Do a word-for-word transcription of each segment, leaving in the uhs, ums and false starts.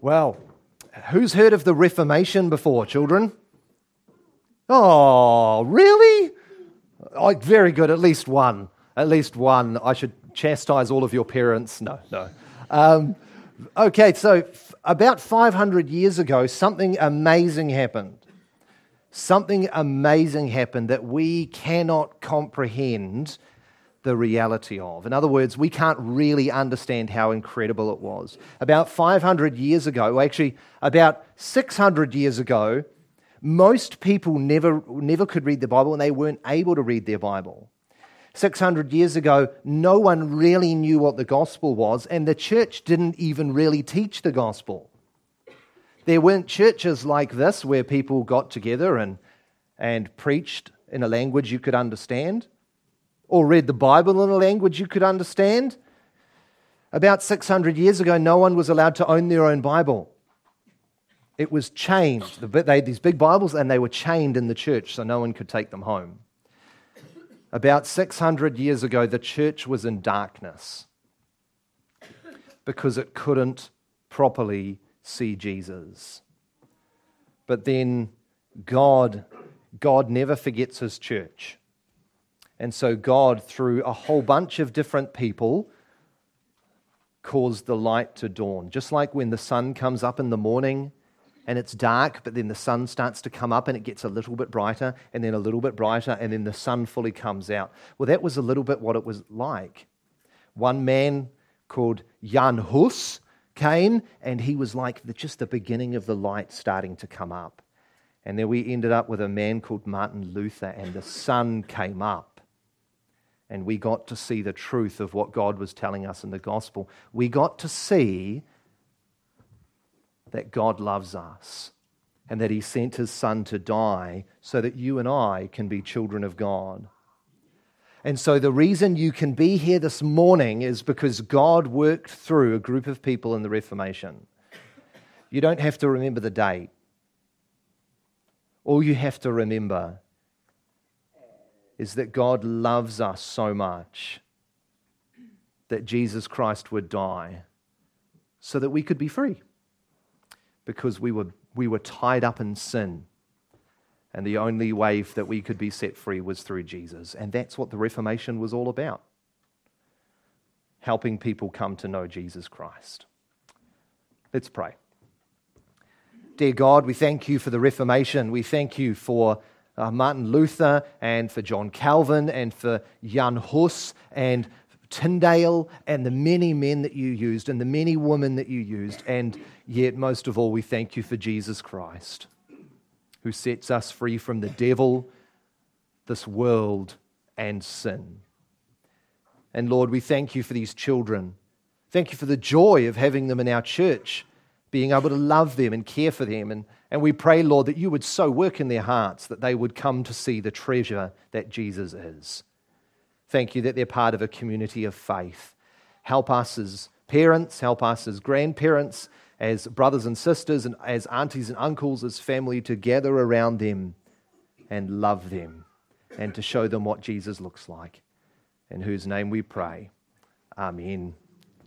Well, who's heard of the Reformation before, children? Oh, really? Oh, very good, at least one. At least one. I should chastise all of your parents. No, no. Um, okay, so f- about five hundred years ago, something amazing happened. Something amazing happened that we cannot comprehend the reality of. In other words, we can't really understand how incredible it was. About five hundred years ago, well, actually about six hundred years ago, most people never, never could read the Bible, and they weren't able to read their Bible. six hundred years ago, no one really knew what the gospel was, and the church didn't even really teach the gospel. There weren't churches like this where people got together and, and preached in a language you could understand, or read the Bible in a language you could understand. About six hundred years ago, no one was allowed to own their own Bible. It was chained. They had these big Bibles, and they were chained in the church, so no one could take them home. About six hundred years ago, the church was in darkness because it couldn't properly see Jesus. But then God, God never forgets his church. And so God, through a whole bunch of different people, caused the light to dawn. Just like when the sun comes up in the morning and it's dark, but then the sun starts to come up and it gets a little bit brighter, and then a little bit brighter, and then the sun fully comes out. Well, that was a little bit what it was like. One man called Jan Hus came, and he was like the, just the beginning of the light starting to come up. And then we ended up with a man called Martin Luther, and the sun came up. And we got to see the truth of what God was telling us in the gospel. We got to see that God loves us and that he sent his son to die so that you and I can be children of God. And so the reason you can be here this morning is because God worked through a group of people in the Reformation. You don't have to remember the date. All you have to remember is that God loves us so much that Jesus Christ would die so that we could be free, because we were we were tied up in sin, and the only way that we could be set free was through Jesus. And that's what the Reformation was all about, helping people come to know Jesus Christ. Let's pray. Dear God, we thank you for the Reformation. We thank you for Uh, Martin Luther, and for John Calvin, and for Jan Hus, and Tyndale, and the many men that you used, and the many women that you used. And yet, most of all, we thank you for Jesus Christ, who sets us free from the devil, this world, and sin. And Lord, we thank you for these children. Thank you for the joy of having them in our church, being able to love them and care for them. And, and we pray, Lord, that you would so work in their hearts that they would come to see the treasure that Jesus is. Thank you that they're part of a community of faith. Help us as parents, help us as grandparents, as brothers and sisters, and as aunties and uncles, as family, to gather around them and love them and to show them what Jesus looks like. In whose name we pray. Amen.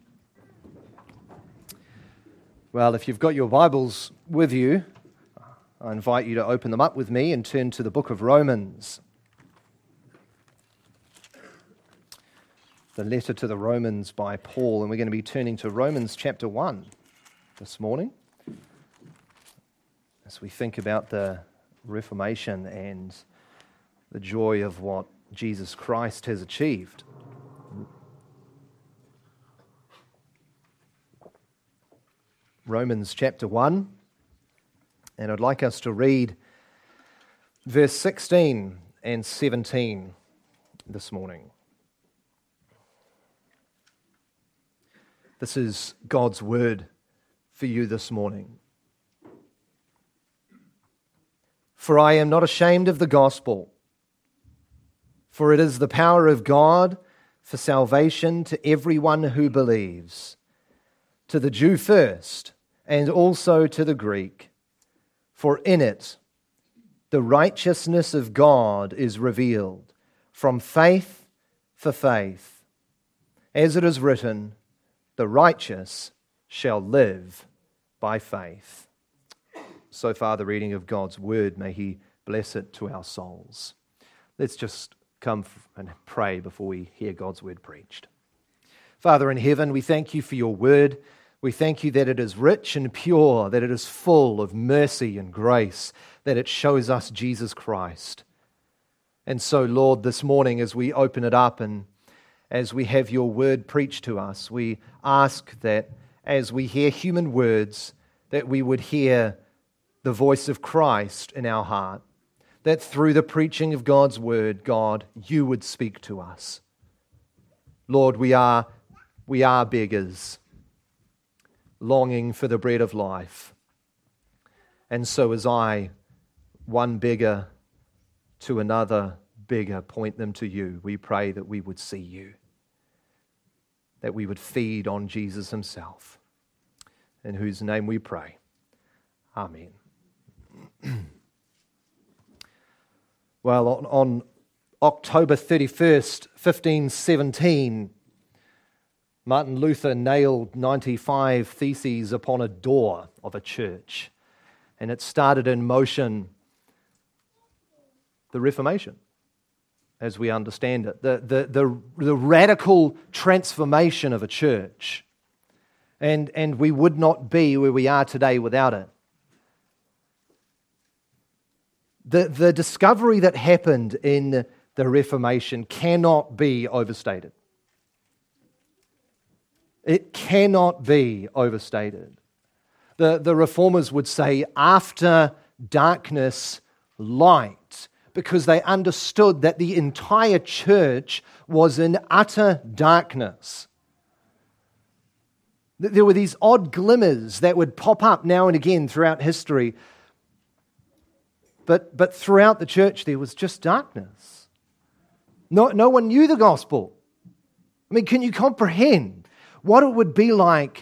Well, if you've got your Bibles with you, I invite you to open them up with me and turn to the book of Romans. The letter to the Romans by Paul, and we're going to be turning to Romans chapter one this morning as we think about the Reformation and the joy of what Jesus Christ has achieved. Romans chapter one, and I'd like us to read verse sixteen and seventeen this morning. This is God's word for you this morning. For I am not ashamed of the gospel, for it is the power of God for salvation to everyone who believes, to the Jew first, and also to the Greek. For in it the righteousness of God is revealed, from faith for faith. As it is written, the righteous shall live by faith. So far, the reading of God's word, may He bless it to our souls. Let's just come and pray before we hear God's word preached. Father in heaven, we thank you for your word. We thank you that it is rich and pure, that it is full of mercy and grace, that it shows us Jesus Christ. And so, Lord, this morning as we open it up and as we have your word preached to us, we ask that as we hear human words, that we would hear the voice of Christ in our heart, that through the preaching of God's word, God, you would speak to us. Lord, we are, we are beggars, longing for the bread of life. And so as I, one beggar to another beggar, point them to you, we pray that we would see you, that we would feed on Jesus himself, in whose name we pray. Amen. Well, on, on October thirty-first, fifteen seventeen, Martin Luther nailed ninety-five theses upon a door of a church, and it started in motion the Reformation, as we understand it, the, the, the, the radical transformation of a church. And, and we would not be where we are today without it. The, the discovery that happened in the Reformation cannot be overstated. It cannot be overstated. The, the Reformers would say, after darkness, light, because they understood that the entire church was in utter darkness. There were these odd glimmers that would pop up now and again throughout history. But, but throughout the church there was just darkness. No, no one knew the gospel. I mean, can you comprehend what it would be like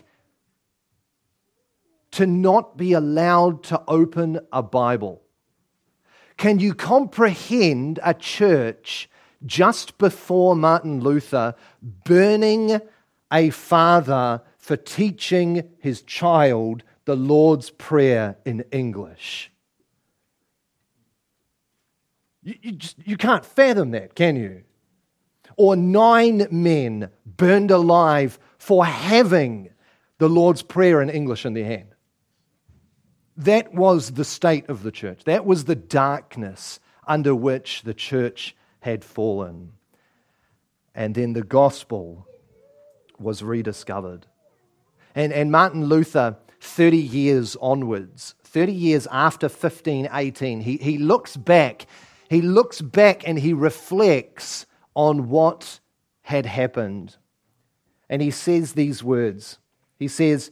to not be allowed to open a Bible? Can you comprehend a church just before Martin Luther burning a father for teaching his child the Lord's Prayer in English? You, you, just, you can't fathom that, can you? Or nine men burned alive for having the Lord's Prayer in English in their hand. That was the state of the church. That was the darkness under which the church had fallen. And then the gospel was rediscovered. And, and Martin Luther, thirty years onwards, thirty years after fifteen eighteen, he, he looks back, he looks back and he reflects on what had happened. And he says these words. He says,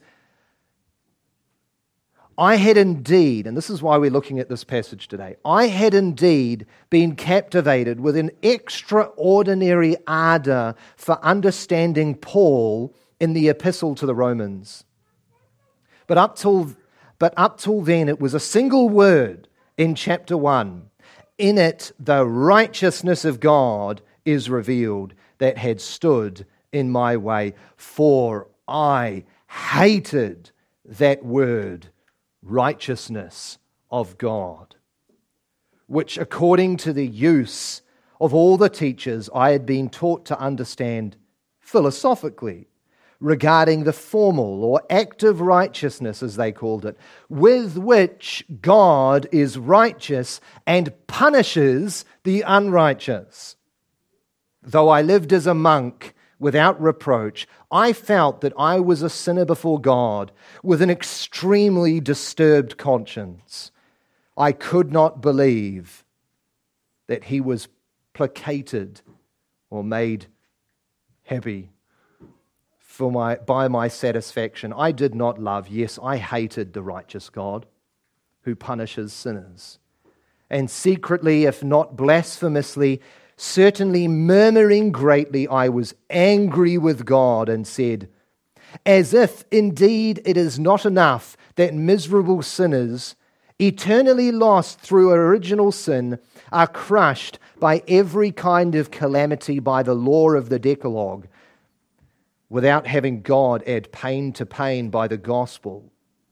I had indeed, and this is why we're looking at this passage today, I had indeed been captivated with an extraordinary ardor for understanding Paul in the epistle to the Romans. But up till, but up till then it was a single word in chapter one. In it the righteousness of God is revealed that had stood in my way, for I hated that word, righteousness of God, which according to the use of all the teachers I had been taught to understand philosophically, regarding the formal or active righteousness, as they called it, with which God is righteous and punishes the unrighteous. Though I lived as a monk without reproach, I felt that I was a sinner before God with an extremely disturbed conscience. I could not believe that he was placated or made happy for my, by my satisfaction. I did not love, yes, I hated the righteous God who punishes sinners. And secretly, if not blasphemously, certainly murmuring greatly, I was angry with God and said, as if indeed it is not enough that miserable sinners, eternally lost through original sin, are crushed by every kind of calamity by the law of the Decalogue, without having God add pain to pain by the gospel.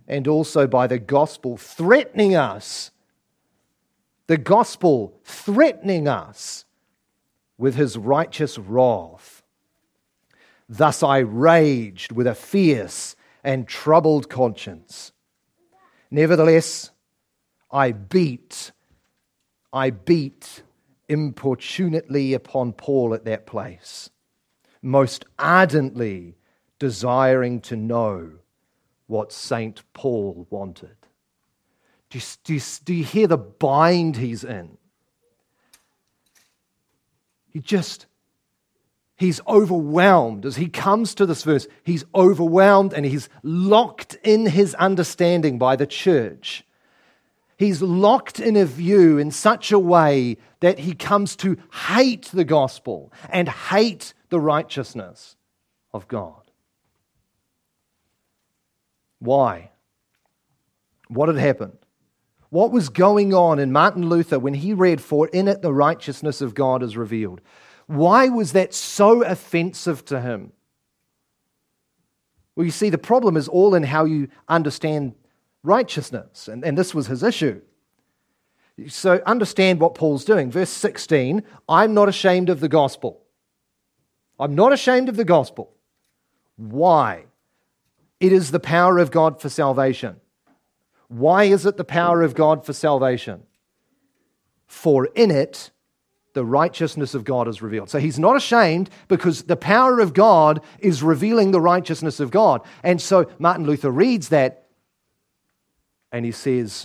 and also by the gospel threatening us. The gospel threatening us with his righteous wrath. Thus I raged with a fierce and troubled conscience. Nevertheless, I beat, I beat importunately upon Paul at that place, most ardently desiring to know what Saint Paul wanted. Do you, do you, do you hear the bind he's in? He just, he's overwhelmed. As he comes to this verse, he's overwhelmed and he's locked in his understanding by the church. He's locked in a view in such a way that he comes to hate the gospel and hate the righteousness of God. Why? What had happened? What was going on in Martin Luther when he read, "For in it the righteousness of God is revealed"? Why was that so offensive to him? Well, you see, the problem is all in how you understand righteousness, and, and this was his issue. So understand what Paul's doing. Verse sixteen, I'm not ashamed of the gospel. I'm not ashamed of the gospel. Why? It is the power of God for salvation. Why is it the power of God for salvation? For in it, the righteousness of God is revealed. So he's not ashamed because the power of God is revealing the righteousness of God. And so Martin Luther reads that and he says,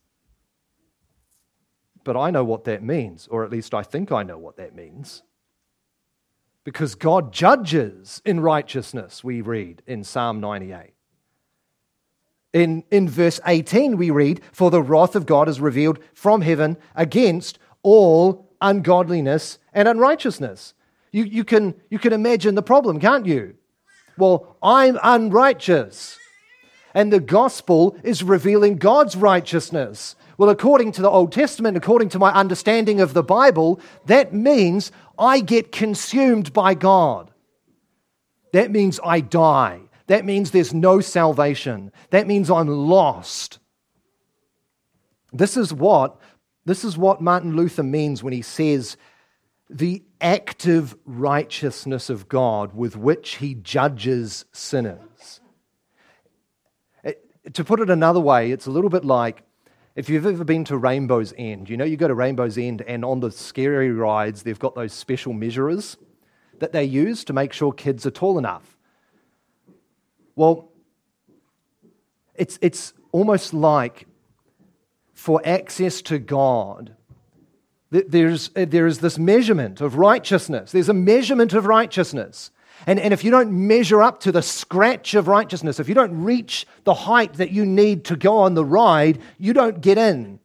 but I know what that means, or at least I think I know what that means. Because God judges in righteousness, we read in Psalm ninety-eight. In, in verse eighteen we read, for the wrath of God is revealed from heaven against all ungodliness and unrighteousness. You, you, can, you can imagine the problem, can't you? Well, I'm unrighteous, and the gospel is revealing God's righteousness. Well, according to the Old Testament, according to my understanding of the Bible, that means I get consumed by God. That means I die. That means there's no salvation. That means I'm lost. This is what, this is what Martin Luther means when he says the active righteousness of God with which he judges sinners. It, to put it another way, it's a little bit like, if you've ever been to Rainbow's End, you know you go to Rainbow's End and on the scary rides, they've got those special measurers that they use to make sure kids are tall enough. Well, it's, it's almost like for access to God, there's, there is this measurement of righteousness. There's a measurement of righteousness. And, and if you don't measure up to the scratch of righteousness, if you don't reach the height that you need to go on the ride, you don't get in.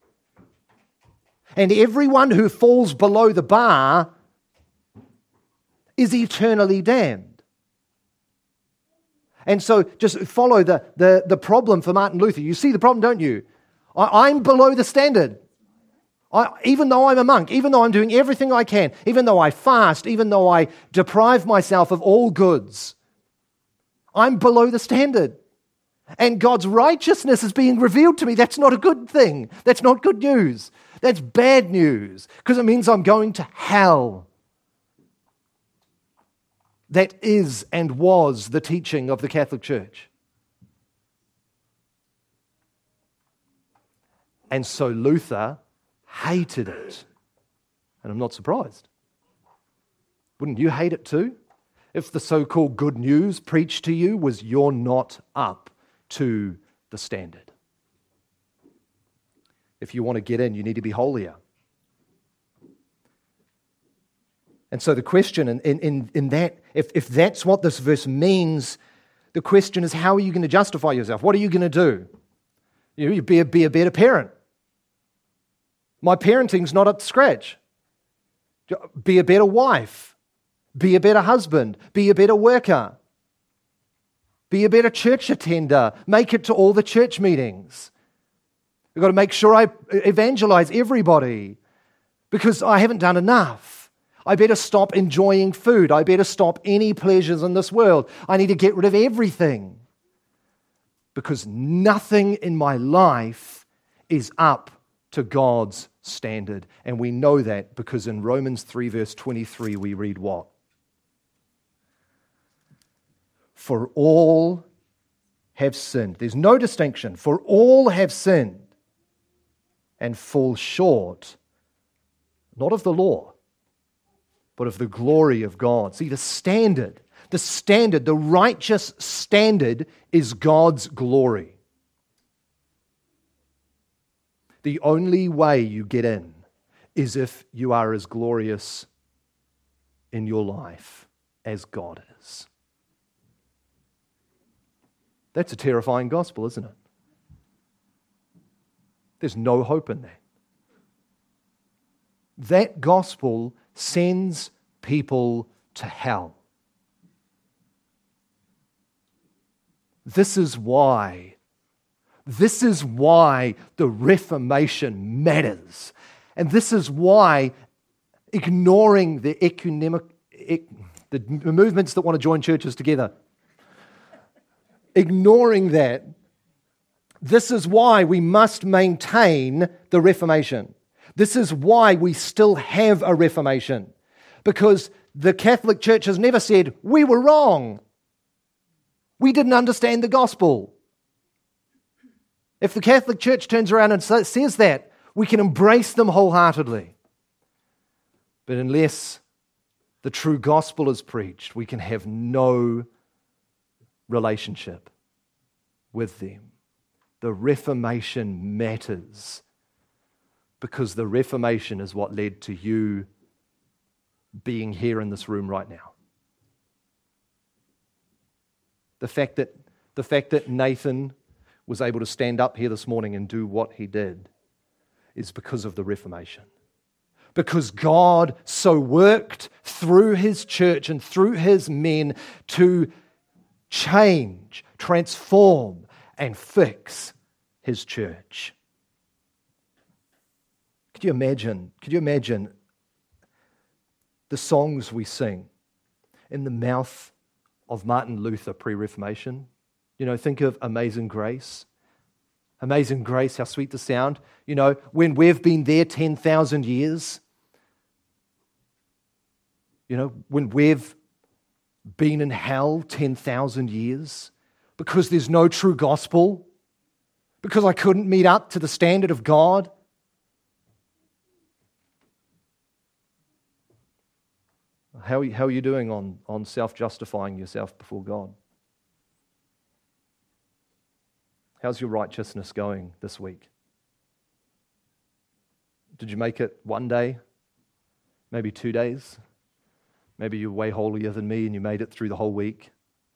And everyone who falls below the bar is eternally damned. And so just follow the, the, the problem for Martin Luther. You see the problem, don't you? I, I'm below the standard. I, even though I'm a monk, even though I'm doing everything I can, even though I fast, even though I deprive myself of all goods, I'm below the standard. And God's righteousness is being revealed to me. That's not a good thing. That's not good news. That's bad news, because it means I'm going to hell. That is and was the teaching of the Catholic Church. And so Luther hated it. And I'm not surprised. Wouldn't you hate it too? If the so-called good news preached to you was you're not up to the standard. If you want to get in, you need to be holier. And so the question in, in, in that, if, if that's what this verse means, the question is, how are you going to justify yourself? What are you going to do? You, you be, a, be a better parent. My parenting's not up to scratch. Be a better wife. Be a better husband. Be a better worker. Be a better church attender. Make it to all the church meetings. I've got to make sure I evangelize everybody because I haven't done enough. I better stop enjoying food. I better stop any pleasures in this world. I need to get rid of everything because nothing in my life is up to God's standard. And we know that because in Romans three verse twenty-three we read what? For all have sinned. There's no distinction. For all have sinned and fall short, not of the law, but of the glory of God. See, the standard, the standard, the righteous standard is God's glory. The only way you get in is if you are as glorious in your life as God is. That's a terrifying gospel, isn't it? There's no hope in that. That gospel sends people to hell. This is why, this is why the Reformation matters. And this is why ignoring the ecumenic, the movements that want to join churches together, ignoring that, this is why we must maintain the Reformation. This is why we still have a Reformation. Because the Catholic Church has never said, we were wrong. We didn't understand the gospel. If the Catholic Church turns around and says that, we can embrace them wholeheartedly. But unless the true gospel is preached, we can have no relationship with them. The Reformation matters because the Reformation is what led to you being here in this room right now. The fact that, the fact that Nathan was able to stand up here this morning and do what he did is because of the Reformation. Because God so worked through His church and through His men to change, transform, and fix His church. Could you imagine, could you imagine the songs we sing in the mouth of Martin Luther pre-Reformation? You know, think of Amazing Grace. Amazing Grace, how sweet the sound. You know, when we've been there ten thousand years, you know, when we've been in hell ten thousand years, because there's no true gospel, because I couldn't meet up to the standard of God. How, how are you doing on, on self-justifying yourself before God? How's your righteousness going this week? Did you make it one day? Maybe two days? Maybe you're way holier than me and you made it through the whole week.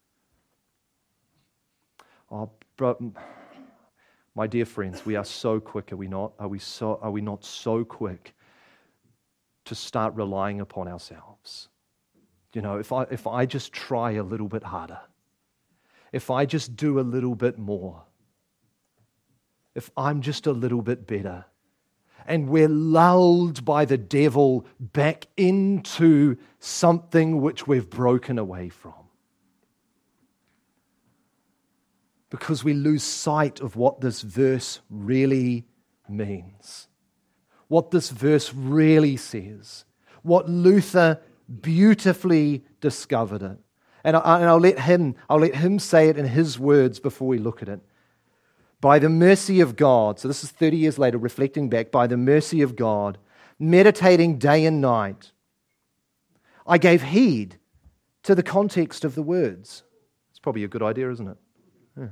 Oh, bro, my dear friends, we are so quick, are we not? Are we so? Are we not so quick to start relying upon ourselves? You know, if I if I just try a little bit harder, if I just do a little bit more, if I'm just a little bit better, and we're lulled by the devil back into something which we've broken away from. Because we lose sight of what this verse really means. What this verse really says. What Luther beautifully discovered it. And, I, and I'll let him, I'll let him say it in his words before we look at it. By the mercy of God, so this is thirty years later, reflecting back, by the mercy of God, meditating day and night, I gave heed to the context of the words. It's probably a good idea, isn't it? Yeah.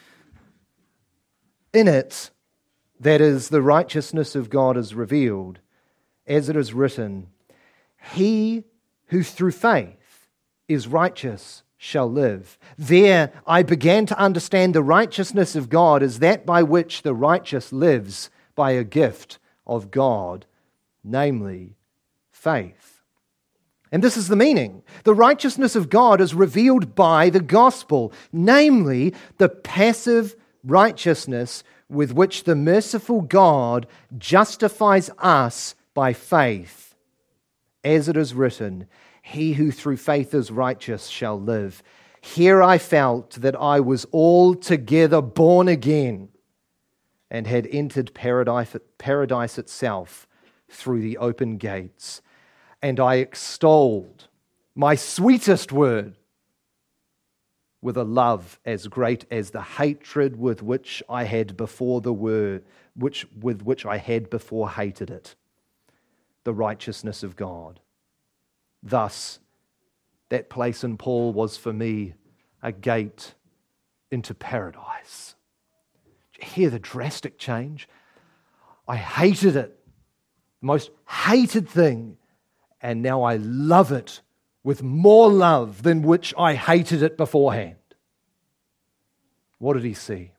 In it, that is, the righteousness of God is revealed, as it is written, He who through faith is righteous shall live. There I began to understand the righteousness of God as that by which the righteous lives by a gift of God, namely faith. And this is the meaning. The righteousness of God is revealed by the gospel, namely the passive righteousness with which the merciful God justifies us by faith. As it is written, He who through faith is righteous shall live. Here I felt that I was altogether born again and had entered paradise, paradise itself through the open gates. And I extolled my sweetest word with a love as great as the hatred with which I had before the word, which with which I had before hated it, the righteousness of God. Thus, that place in Paul was for me a gate into paradise. Did you hear the drastic change? I hated it, the most hated thing, and now I love it with more love than which I hated it beforehand. What did he see?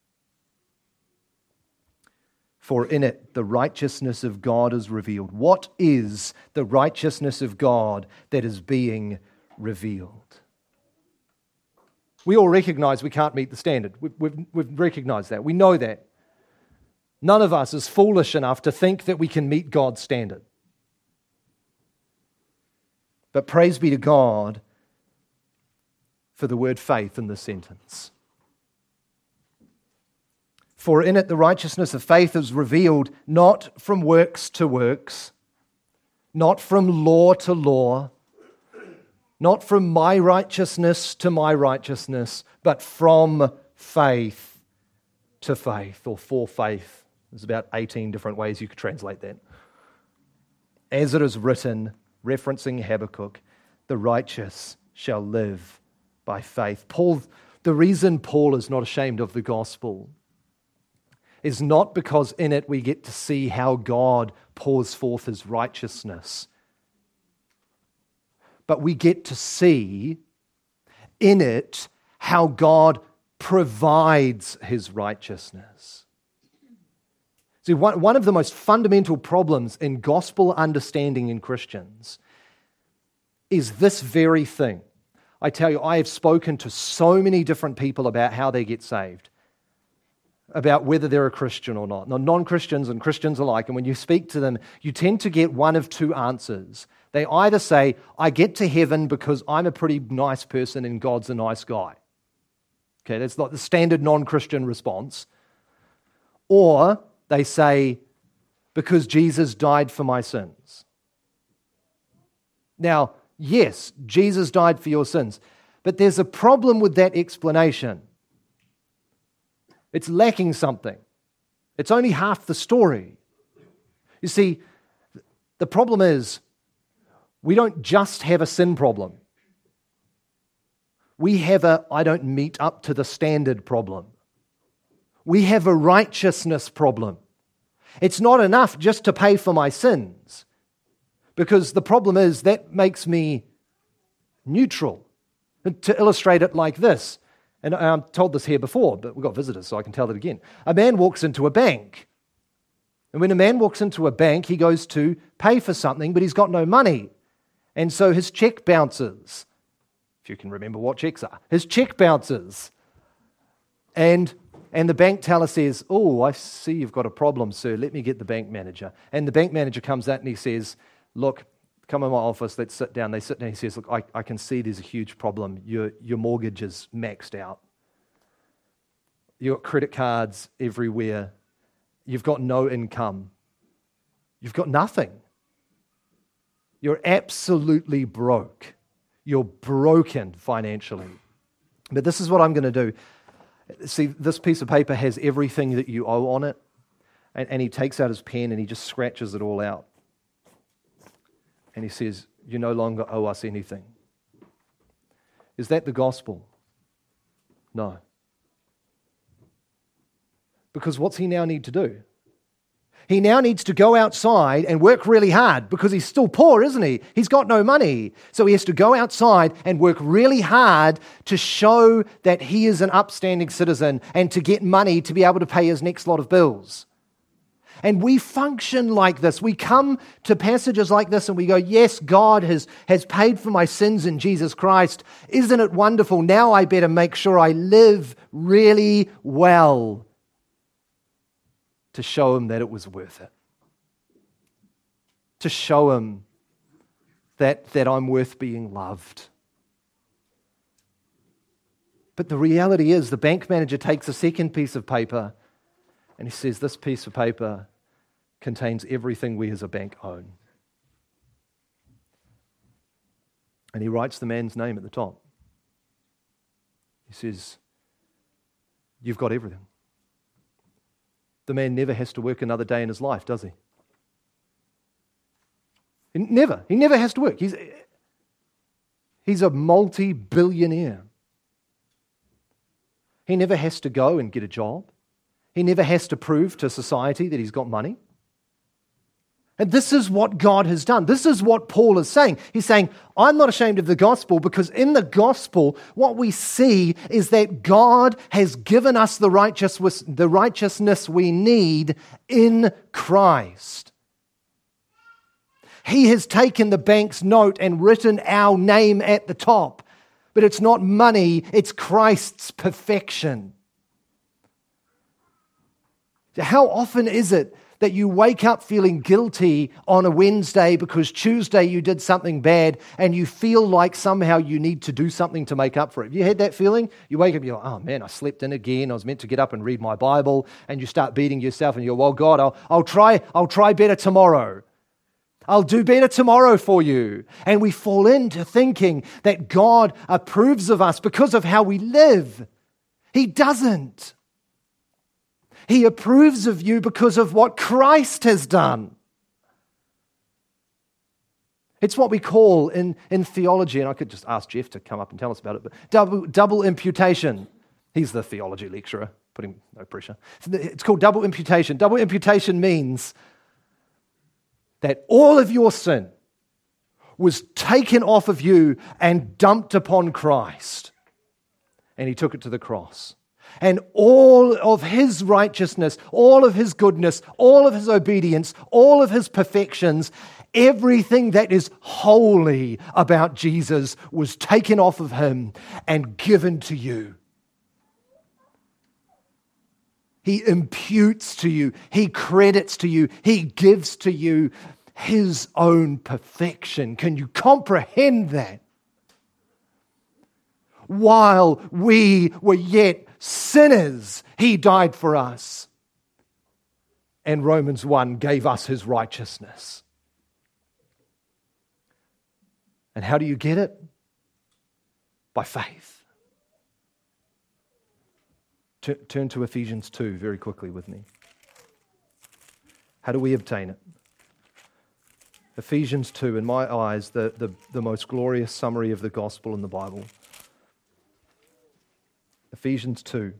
For in it the righteousness of God is revealed. What is the righteousness of God that is being revealed? We all recognize we can't meet the standard. We've, we've, we've recognized that. We know that. None of us is foolish enough to think that we can meet God's standard. But praise be to God for the word faith in this sentence. For in it the righteousness of faith is revealed, not from works to works, not from law to law, not from my righteousness to my righteousness, but from faith to faith, or for faith. There's about eighteen different ways you could translate that. As it is written, referencing Habakkuk, the righteous shall live by faith. Paul, the reason Paul is not ashamed of the gospel is not because in it we get to see how God pours forth his righteousness, but we get to see in it how God provides his righteousness. See, one, one of the most fundamental problems in gospel understanding in Christians is this very thing. I tell you, I have spoken to so many different people about how they get saved, about whether they're a Christian or not. Now, non-Christians and Christians alike, and when you speak to them, you tend to get one of two answers. They either say, I get to heaven because I'm a pretty nice person and God's a nice guy. Okay, that's like the standard non-Christian response. Or they say, because Jesus died for my sins. Now, yes, Jesus died for your sins, but there's a problem with that explanation. It's lacking something. It's only half the story. You see, the problem is we don't just have a sin problem. We have a I don't meet up to the standard problem. We have a righteousness problem. It's not enough just to pay for my sins, because the problem is that makes me neutral. To illustrate it like this, and I've told this here before, but we've got visitors, so I can tell it again. A man walks into a bank. And when a man walks into a bank, he goes to pay for something, but he's got no money. And so his check bounces. If you can remember what checks are. His check bounces. And, and the bank teller says, oh, I see you've got a problem, sir. Let me get the bank manager. And the bank manager comes out and he says, look, come in my office, let's sit down. They sit down, he says, look, I, I can see there's a huge problem. Your, your mortgage is maxed out. You've got credit cards everywhere. You've got no income. You've got nothing. You're absolutely broke. You're broken financially. But this is what I'm going to do. See, this piece of paper has everything that you owe on it. And, and he takes out his pen and he just scratches it all out. And he says, you no longer owe us anything. Is that the gospel? No. Because what's he now need to do? He now needs to go outside and work really hard because he's still poor, isn't he? He's got no money. So he has to go outside and work really hard to show that he is an upstanding citizen and to get money to be able to pay his next lot of bills. And we function like this. We come to passages like this and we go, yes, God has, has paid for my sins in Jesus Christ. Isn't it wonderful? Now I better make sure I live really well to show him that it was worth it. To show him that, that I'm worth being loved. But the reality is the bank manager takes a second piece of paper and he says, this piece of paper contains everything we as a bank own. And he writes the man's name at the top. He says, you've got everything. The man never has to work another day in his life, does he? He never. He never has to work. He's, he's a multi-billionaire. He never has to go and get a job. He never has to prove to society that he's got money. And this is what God has done. This is what Paul is saying. He's saying, I'm not ashamed of the gospel, because in the gospel, what we see is that God has given us the righteousness, the righteousness we need in Christ. He has taken the bank's note and written our name at the top. But it's not money, it's Christ's perfection. How often is it that you wake up feeling guilty on a Wednesday because Tuesday you did something bad and you feel like somehow you need to do something to make up for it? Have you had that feeling? You wake up, you're like, oh man, I slept in again. I was meant to get up and read my Bible. And you start beating yourself and you're, well, God, I'll, I'll try, I'll try better tomorrow. I'll do better tomorrow for you. And we fall into thinking that God approves of us because of how we live. He doesn't. He approves of you because of what Christ has done. It's what we call in, in theology, and I could just ask Jeff to come up and tell us about it, but double, double imputation. He's the theology lecturer, put him no pressure. It's called double imputation. Double imputation means that all of your sin was taken off of you and dumped upon Christ. And he took it to the cross. And all of his righteousness, all of his goodness, all of his obedience, all of his perfections, everything that is holy about Jesus was taken off of him and given to you. He imputes to you, he credits to you, he gives to you his own perfection. Can you comprehend that? While we were yet sinners, he died for us. And Romans one gave us his righteousness. And how do you get it? By faith. T- turn to Ephesians two very quickly with me. How do we obtain it? Ephesians two, in my eyes, the, the, the most glorious summary of the gospel in the Bible. Ephesians two.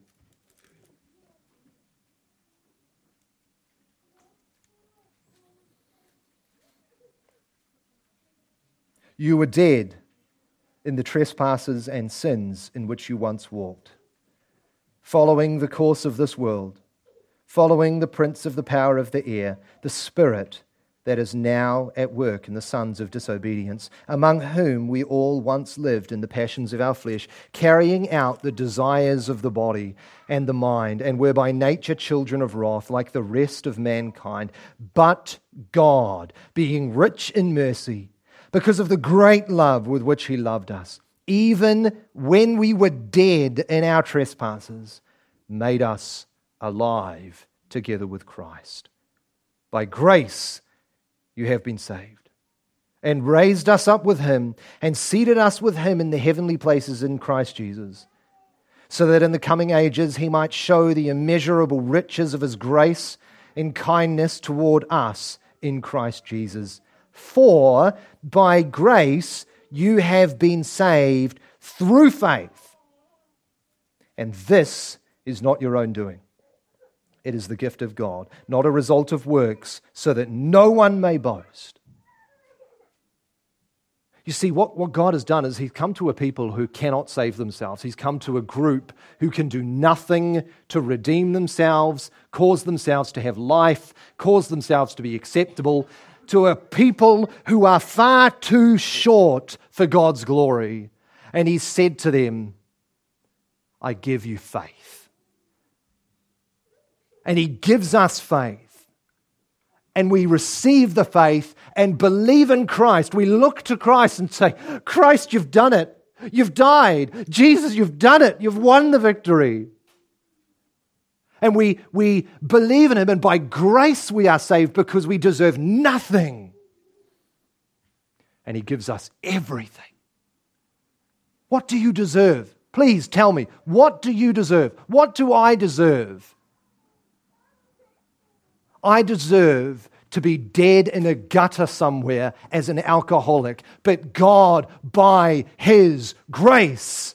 You were dead in the trespasses and sins in which you once walked, following the course of this world, following the prince of the power of the air, the spirit that is now at work in the sons of disobedience, among whom we all once lived in the passions of our flesh, carrying out the desires of the body and the mind, and were by nature children of wrath, like the rest of mankind. But God, being rich in mercy, because of the great love with which he loved us, even when we were dead in our trespasses, made us alive together with Christ. By grace you have been saved, and raised us up with him, and seated us with him in the heavenly places in Christ Jesus, so that in the coming ages he might show the immeasurable riches of his grace in kindness toward us in Christ Jesus. For by grace you have been saved through faith, and this is not your own doing. It is the gift of God, not a result of works, so that no one may boast. You see, what, what God has done is he's come to a people who cannot save themselves. He's come to a group who can do nothing to redeem themselves, cause themselves to have life, cause themselves to be acceptable, to a people who are far too short for God's glory. And he said to them, I give you faith. And he gives us faith. And we receive the faith and believe in Christ. We look to Christ and say, Christ, you've done it. You've died. Jesus, you've done it. You've won the victory. And we, we believe in Him, and by grace we are saved because we deserve nothing. And He gives us everything. What do you deserve? Please tell me, what do you deserve? What do I deserve? I deserve to be dead in a gutter somewhere as an alcoholic, but God, by His grace,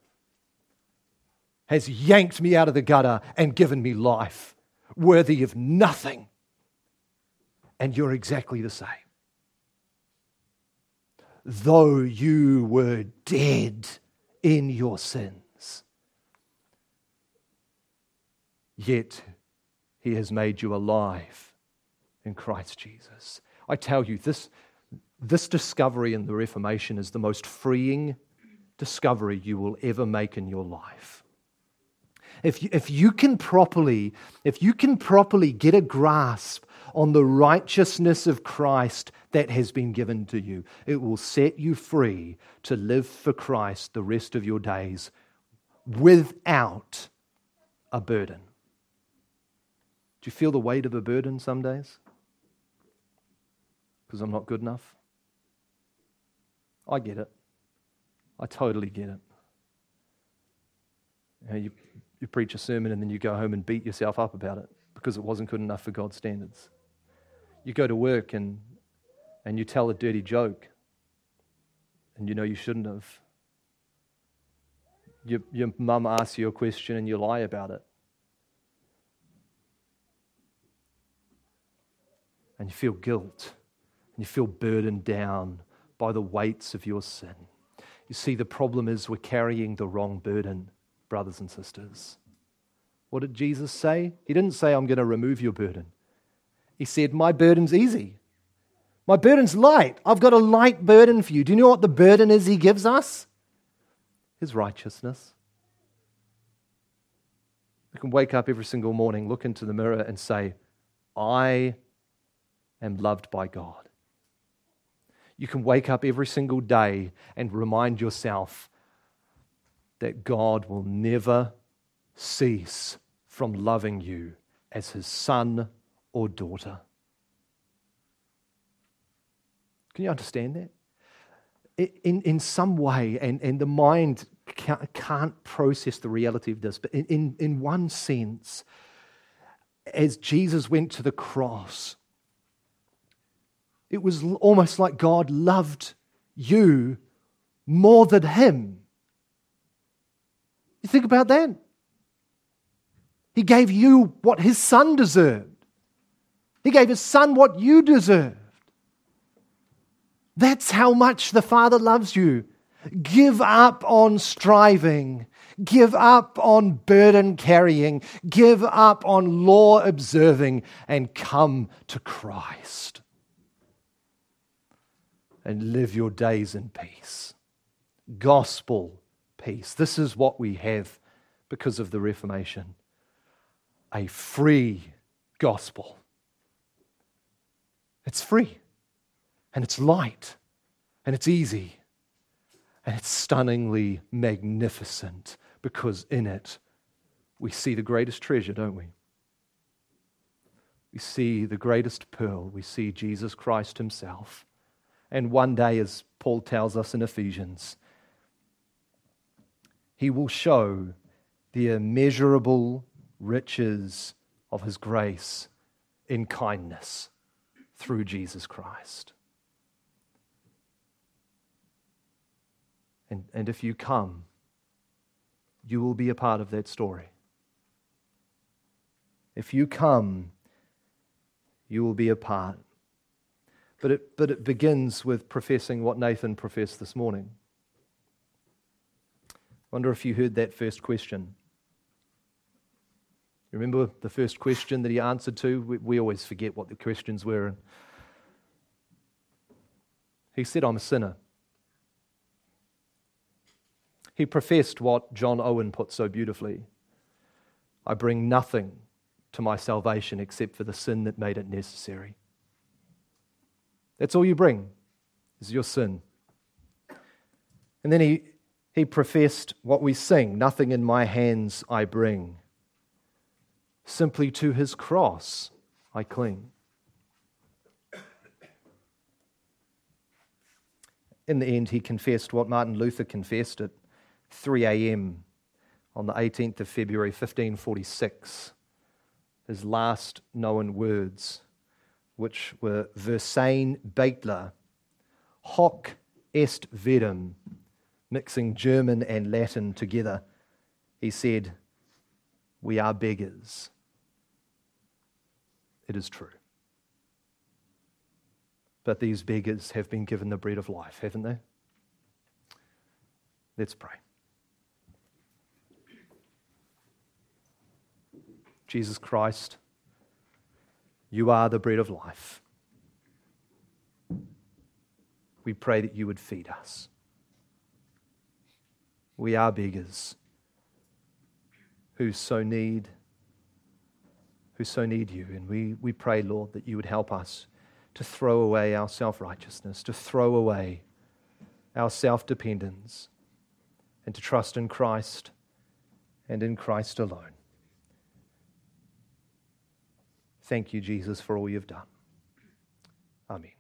has yanked me out of the gutter and given me life, worthy of nothing. And you're exactly the same. Though you were dead in your sins, yet He has made you alive in Christ Jesus. I tell you, this, this discovery in the Reformation is the most freeing discovery you will ever make in your life. If you, if you can properly, if you can properly get a grasp on the righteousness of Christ that has been given to you, it will set you free to live for Christ the rest of your days without a burden. Do you feel the weight of a burden some days? Because I'm not good enough? I get it. I totally get it. You know, you, you preach a sermon and then you go home and beat yourself up about it because it wasn't good enough for God's standards. You go to work and and you tell a dirty joke and you know you shouldn't have. Your, your mum asks you a question and you lie about it. And you feel guilt and you feel burdened down by the weights of your sin. You see, the problem is we're carrying the wrong burden, brothers and sisters. What did Jesus say? He didn't say, I'm going to remove your burden. He said, my burden's easy. My burden's light. I've got a light burden for you. Do you know what the burden is He gives us? His righteousness. You can wake up every single morning, look into the mirror and say, I am loved by God. You can wake up every single day and remind yourself that God will never cease from loving you as His son or daughter. Can you understand that? In, in some way, and, and the mind can't, can't process the reality of this, but in, in, in one sense, as Jesus went to the cross, it was almost like God loved you more than Him. You think about that? He gave you what His Son deserved. He gave His Son what you deserved. That's how much the Father loves you. Give up on striving. Give up on burden carrying. Give up on law observing and come to Christ. And live your days in peace. Gospel peace. This is what we have because of the Reformation. A free gospel. It's free. And it's light. And it's easy. And it's stunningly magnificent because in it we see the greatest treasure, don't we? We see the greatest pearl. We see Jesus Christ Himself. And one day, as Paul tells us in Ephesians, He will show the immeasurable riches of His grace in kindness through Jesus Christ. And, and if you come, you will be a part of that story. If you come, you will be a part. But it, but it begins with professing what Nathan professed this morning. I wonder if you heard that first question. You remember the first question that he answered to? We, we always forget what the questions were. He said, I'm a sinner. He professed what John Owen put so beautifully. I bring nothing to my salvation except for the sin that made it necessary. That's all you bring, is your sin. And then he, He professed what we sing, nothing in my hands I bring. Simply to his cross I cling. In the end, he confessed what Martin Luther confessed at three a.m. on the eighteenth of February, fifteen forty-six. His last known words, which were Versain Beitler, hoc est verum, mixing German and Latin together. He said, "We are beggars." It is true. But these beggars have been given the bread of life, haven't they? Let's pray. Jesus Christ, you are the bread of life. We pray that you would feed us. We are beggars who so need, who so need you. And we, we pray, Lord, that you would help us to throw away our self-righteousness, to throw away our self-dependence, and to trust in Christ and in Christ alone. Thank you, Jesus, for all you've done. Amen.